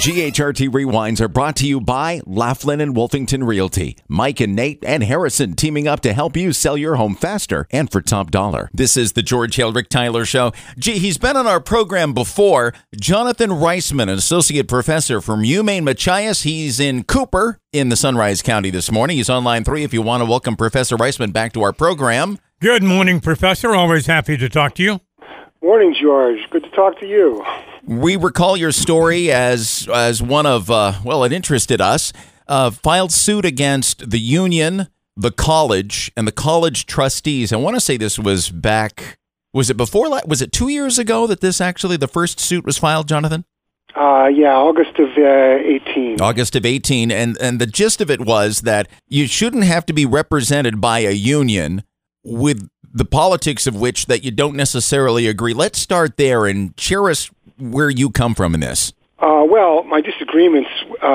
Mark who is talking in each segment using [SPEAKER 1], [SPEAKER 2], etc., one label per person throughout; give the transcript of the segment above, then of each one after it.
[SPEAKER 1] GHRT Rewinds are brought to you by Laughlin and Wolfington Realty. Mike and Nate and Harrison teaming up to help you sell your home faster and for top dollar. This is the George Hildrick Tyler Show. Gee, he's been on our program before. Jonathan Reisman, an associate professor from UMaine Machias. He's in Cooper in the Sunrise County this morning. He's on line 3 if you want to welcome Professor Reisman back to our program. Good morning, Professor. Always happy to talk to you.
[SPEAKER 2] Morning, George. Good to talk to you.
[SPEAKER 1] We recall your story as one of, it interested us. Filed suit against the union, the college, and the college trustees. I want to say this was back, was it 2 years ago that the first suit was filed, Jonathan?
[SPEAKER 2] August of 18.
[SPEAKER 1] August of 18, and the gist of it was that you shouldn't have to be represented by a union with the politics of which that you don't necessarily agree. Let's start there and share us where you come from in this.
[SPEAKER 2] My disagreements,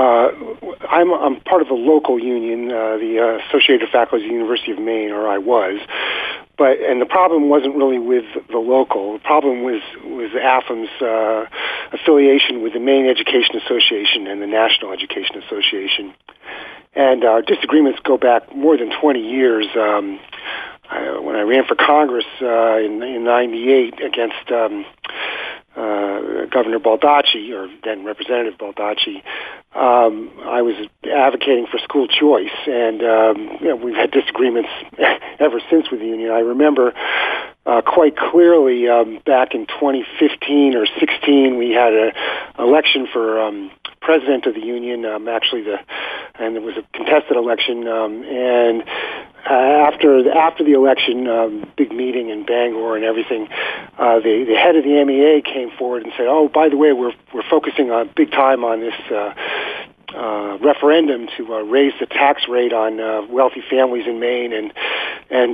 [SPEAKER 2] I'm part of a local union, the Associated Faculty of the University of Maine, or I was. And the problem wasn't really with the local. The problem was AFM's affiliation with the Maine Education Association and the National Education Association. And our disagreements go back more than 20 years. When I ran for Congress in 98 against Governor Baldacci, or then Representative Baldacci, I was advocating for school choice, and we've had disagreements ever since with the union. I remember quite clearly back in 2015 or 16, we had an election for president of the union. And it was a contested election, and after the election, big meeting in Bangor and everything, the head of the MEA came forward and said, "Oh, by the way, we're focusing big time on this referendum to raise the tax rate on wealthy families in Maine and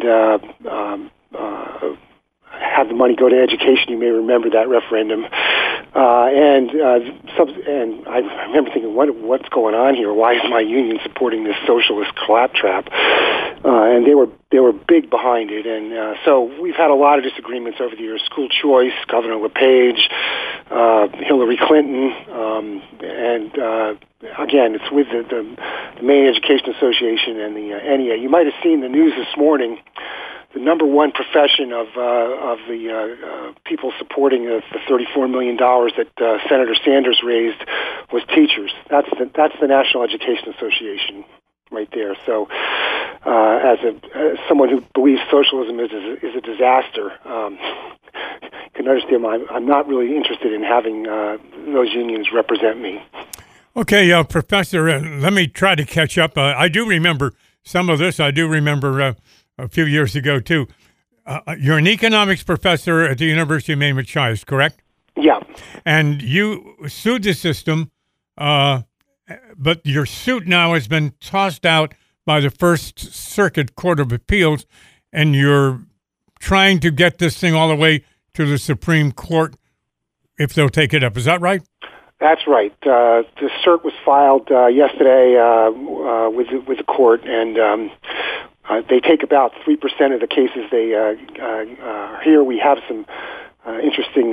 [SPEAKER 2] have the money go to education." You may remember that referendum. And I remember thinking, what's going on here? Why is my union supporting this socialist claptrap? And they were big behind it. And so we've had a lot of disagreements over the years. School choice, Governor LePage, Hillary Clinton, and again, it's with the Maine Education Association and the NEA. You might have seen the news this morning. The number one profession of the people supporting the $34 million that Senator Sanders raised was teachers. That's the National Education Association right there. So, as someone who believes socialism is a disaster, you can understand I'm not really interested in having those unions represent me.
[SPEAKER 3] Okay, Professor, let me try to catch up. I do remember some of this. I do remember a few years ago, too. You're an economics professor at the University of Maine Machias, correct?
[SPEAKER 2] Yeah.
[SPEAKER 3] And you sued the system, but your suit now has been tossed out by the First Circuit Court of Appeals, and you're trying to get this thing all the way to the Supreme Court if they'll take it up. Is that right?
[SPEAKER 2] That's right. The cert was filed yesterday with the court, and they take about 3% of the cases they hear. We have some interesting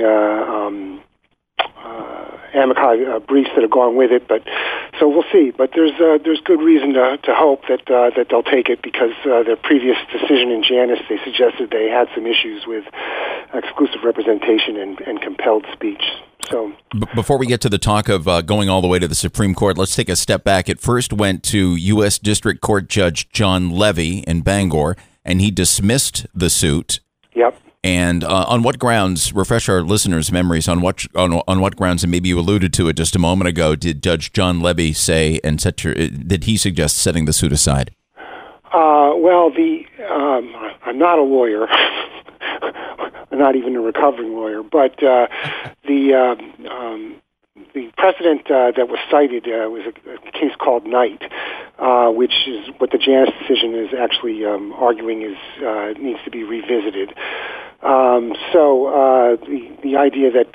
[SPEAKER 2] amici briefs that have gone with it, but so we'll see. But there's good reason to hope that they'll take it, because their previous decision in Janus, they suggested they had some issues with exclusive representation and compelled speech. So,
[SPEAKER 1] before we get to the talk of going all the way to the Supreme Court, let's take a step back. It first went to U.S. District Court Judge John Levy in Bangor, and he dismissed the suit.
[SPEAKER 2] Yep.
[SPEAKER 1] And on what grounds? Refresh our listeners' memories on what grounds, and maybe you alluded to it just a moment ago. Did Judge John Levy say did he suggest setting the suit aside?
[SPEAKER 2] I'm not a lawyer. I'm not even a recovering lawyer, but the precedent that was cited was a case called Knight, which is what the Janus decision is actually arguing needs to be revisited. So the idea that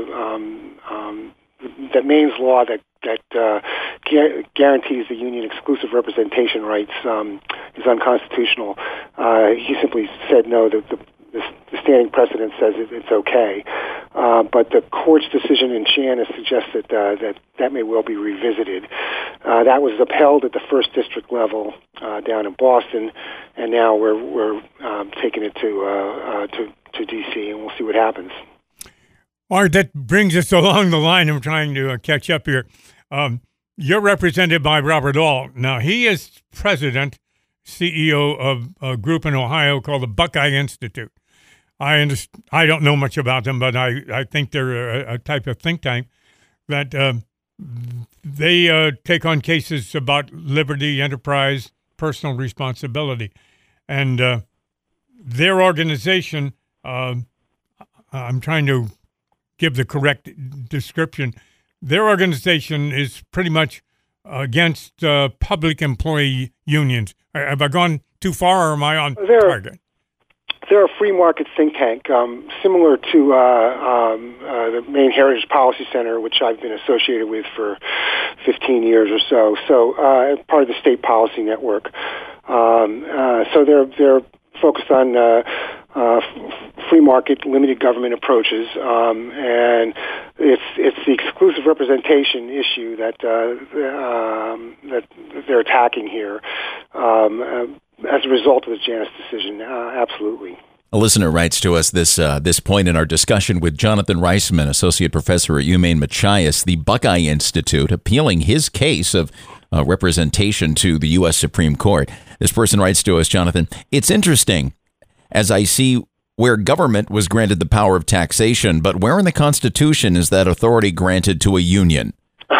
[SPEAKER 2] that Maine's law that guarantees the union exclusive representation rights is unconstitutional. He simply said no. The standing precedent says it's okay. but the court's decision in Janus suggests that may well be revisited. That was upheld at the first district level down in Boston, and now we're taking it to D.C., and we'll see what happens.
[SPEAKER 3] All right, that brings us along the line. I'm trying to catch up here. You're represented by Robert Ault. Now, he is president, CEO of a group in Ohio called the Buckeye Institute. I don't know much about them, but I think they're a type of think tank that they take on cases about liberty, enterprise, personal responsibility. And their organization, I'm trying to give the correct description, their organization is pretty much against public employee unions. Have I gone too far, or am I on target?
[SPEAKER 2] They're a free market think tank, similar to the Maine Heritage Policy Center, which I've been associated with for 15 years or so. So part of the State Policy Network. So they're focused on free market, limited government approaches, and it's the exclusive representation issue that they're attacking here. As a result of the Janus decision, absolutely.
[SPEAKER 1] A listener writes to us this point in our discussion with Jonathan Reisman, associate professor at UMaine Machias, the Buckeye Institute, appealing his case of representation to the U.S. Supreme Court. This person writes to us, Jonathan, it's interesting, as I see where government was granted the power of taxation, but where in the Constitution is that authority granted to a union?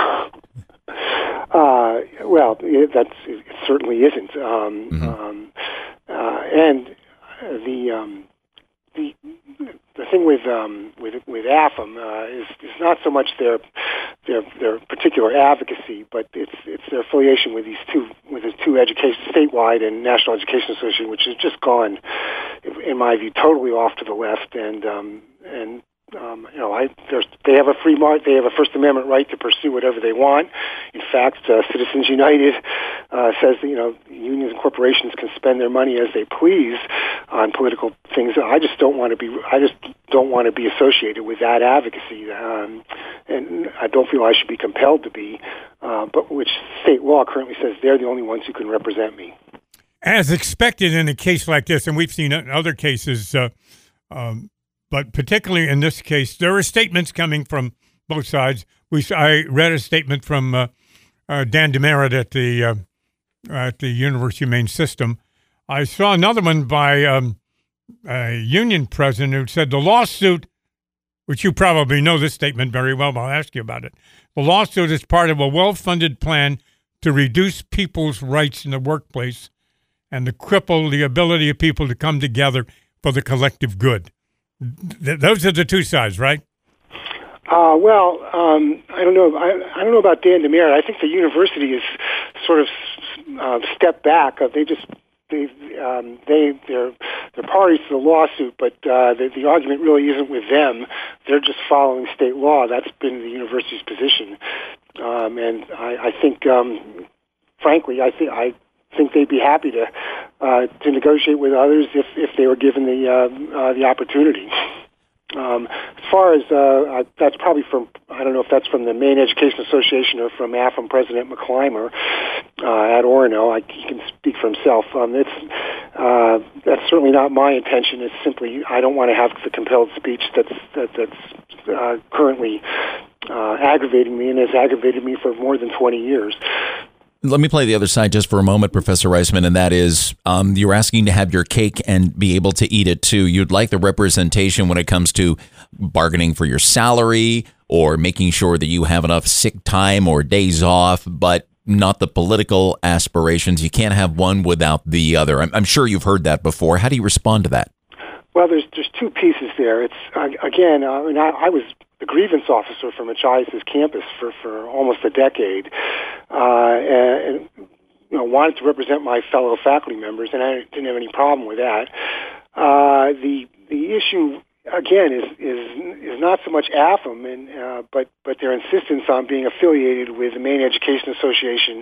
[SPEAKER 2] Well, it certainly isn't, and the thing with AFM is not so much their particular advocacy, but it's their affiliation with the two education, statewide and National Education Association, which has just gone, in my view, totally off to the left, and they have a free market. They have a First Amendment right to pursue whatever they want. In fact, Citizens United says that unions and corporations can spend their money as they please on political things. I just don't want to be associated with that advocacy, and I don't feel I should be compelled to be. But which state law currently says they're the only ones who can represent me.
[SPEAKER 3] As expected in a case like this, and we've seen it in other cases. But particularly in this case, there are statements coming from both sides. I read a statement from Dan Demerit at the University of Maine system. I saw another one by a union president who said the lawsuit, which you probably know this statement very well, but I'll ask you about it. The lawsuit is part of a well-funded plan to reduce people's rights in the workplace and to cripple the ability of people to come together for the collective good. Those are the two sides, right?
[SPEAKER 2] I don't know. I don't know about Dan Demerit. I think the university has sort of stepped back. They're parties to the lawsuit, but the argument really isn't with them. They're just following state law. That's been the university's position, and I think, frankly, I think they'd be happy to negotiate with others if they were given the opportunity. As far as that's probably from, I don't know if that's from the Maine Education Association or from AFM President McClymer at Orono. He can speak for himself. That's certainly not my intention. It's simply I don't want to have the compelled speech that's currently aggravating me and has aggravated me for more than 20 years.
[SPEAKER 1] Let me play the other side just for a moment, Professor Reisman, and that is you're asking to have your cake and be able to eat it too. You'd like the representation when it comes to bargaining for your salary or making sure that you have enough sick time or days off, but not the political aspirations. You can't have one without the other. I'm sure you've heard that before. How do you respond to that?
[SPEAKER 2] Well, there's two pieces there. It's again, I was the grievance officer for Machias' campus for almost a decade, and wanted to represent my fellow faculty members, and I didn't have any problem with that. The issue again is not so much AFM, but their insistence on being affiliated with the Maine Education Association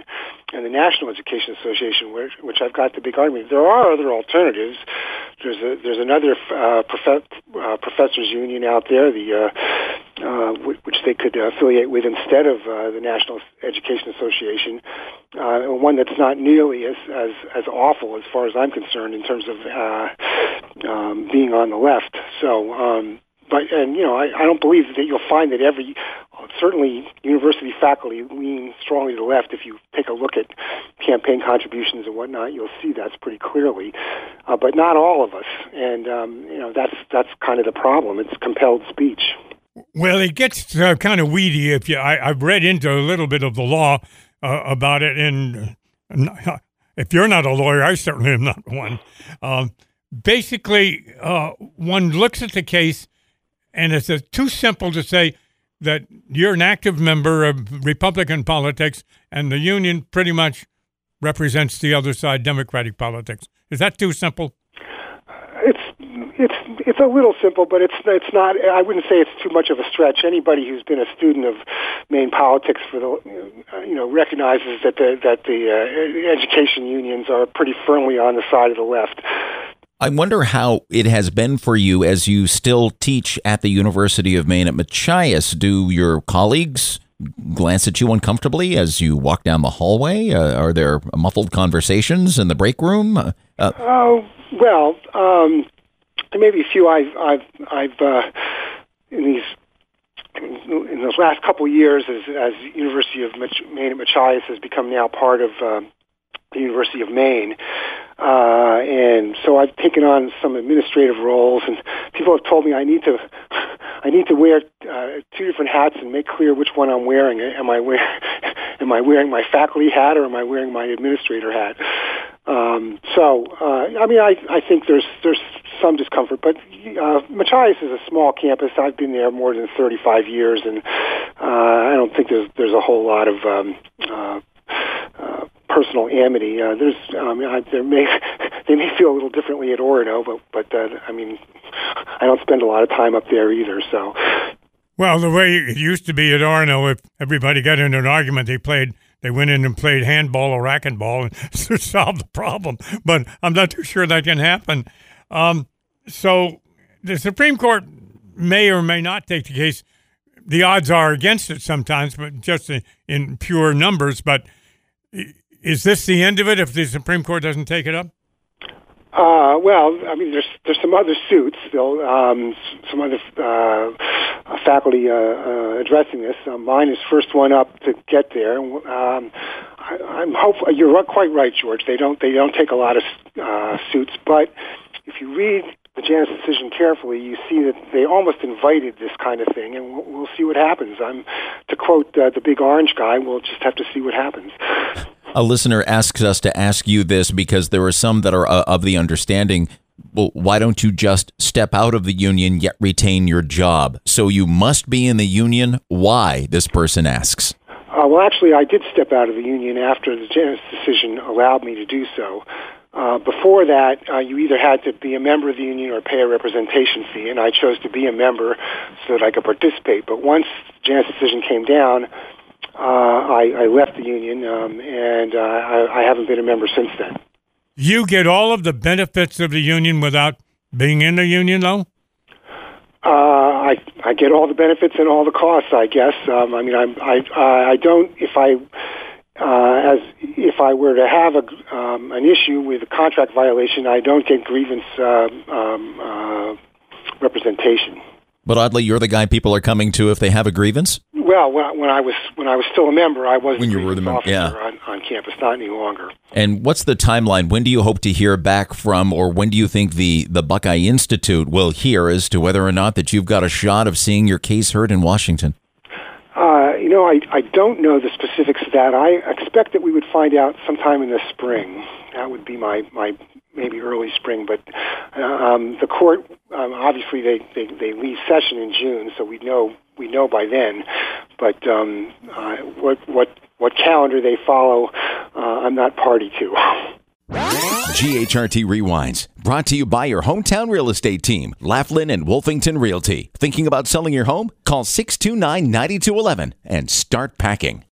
[SPEAKER 2] and the National Education Association, which I've got the big argument. There are other alternatives. There's another professors union out there, which they could affiliate with instead of the National Education Association, one that's not nearly as awful as far as I'm concerned in terms of being on the left. So, I don't believe that you'll find that certainly university faculty lean strongly to the left. If you take a look at campaign contributions and whatnot, you'll see that's pretty clearly. But not all of us, and that's kind of the problem. It's compelled speech.
[SPEAKER 3] Well, it gets kind of weedy. I've read into a little bit of the law about it, and if you're not a lawyer, I certainly am not one. Basically, one looks at the case, and it's too simple to say that you're an active member of Republican politics and the union pretty much represents the other side, Democratic politics. Is that too simple?
[SPEAKER 2] It's a little simple, but it's not. I wouldn't say it's too much of a stretch. Anybody who's been a student of Maine politics recognizes that the education unions are pretty firmly on the side of the left.
[SPEAKER 1] I wonder how it has been for you as you still teach at the University of Maine at Machias. Do your colleagues glance at you uncomfortably as you walk down the hallway? Are there muffled conversations in the break room? There may be a few I've in the last couple of years as University of Maine at Machias has become now part of the University of Maine. And so I've taken on some administrative roles, and people have told me I need to wear two different hats and make clear which one I'm wearing. Am I wearing my faculty hat or am I wearing my administrator hat? I think there's some discomfort, but Machias is a small campus. I've been there more than 35 years, and I don't think there's a whole lot of personal amity. They may feel a little differently at Orono, but I don't spend a lot of time up there either. So,
[SPEAKER 3] well, the way it used to be at Orono, if everybody got into an argument, they went in and played handball or racquetball and solved the problem. But I'm not too sure that can happen. So the Supreme Court may or may not take the case. The odds are against it sometimes, but just in pure numbers. But is this the end of it if the Supreme Court doesn't take it up?
[SPEAKER 2] There's some other suits still, some other faculty addressing this. Mine is first one up to get there. I'm hopeful. You're quite right, George. They don't take a lot of suits, but if you read the Janus decision carefully, you see that they almost invited this kind of thing, and we'll see what happens. To quote the big orange guy, we'll just have to see what happens.
[SPEAKER 1] A listener asks us to ask you this because there are some that are of the understanding, well, why don't you just step out of the union yet retain your job? So you must be in the union. Why? This person asks.
[SPEAKER 2] Well, actually, I did step out of the union after the Janus decision allowed me to do so. Before that, you either had to be a member of the union or pay a representation fee, and I chose to be a member so that I could participate. But once the Janus decision came down, I left the union, and I haven't been a member since then.
[SPEAKER 3] You get all of the benefits of the union without being in the union, though?
[SPEAKER 2] I get all the benefits and all the costs, I guess. I don't. If I were to have an issue with a contract violation, I don't get grievance representation.
[SPEAKER 1] But oddly, you're the guy people are coming to if they have a grievance?
[SPEAKER 2] Well, when I was still a member, I was
[SPEAKER 1] when you were the member, yeah,
[SPEAKER 2] on campus, not any longer.
[SPEAKER 1] And what's the timeline? When do you hope to hear back from, or when do you think the Buckeye Institute will hear as to whether or not that you've got a shot of seeing your case heard in Washington?
[SPEAKER 2] I don't know the specifics of that. I expect that we would find out sometime in the spring. That would be my maybe early spring. But the court, obviously, they leave session in June, so we know by then. But what calendar they follow, I'm not party to.
[SPEAKER 1] GHRT Rewinds, brought to you by your hometown real estate team, Laughlin and Wolfington Realty. Thinking about selling your home? Call 629-9211 and start packing.